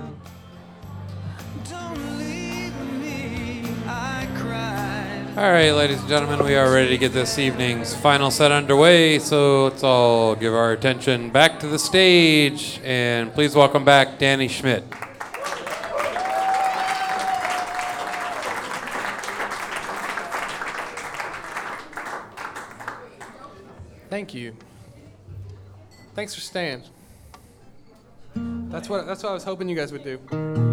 All right, ladies and gentlemen, we are ready to get this evening's final set underway, so let's all give our attention back to the stage, and please welcome back Danny Schmidt. Thank you. Thanks for staying. That's what I was hoping you guys would do.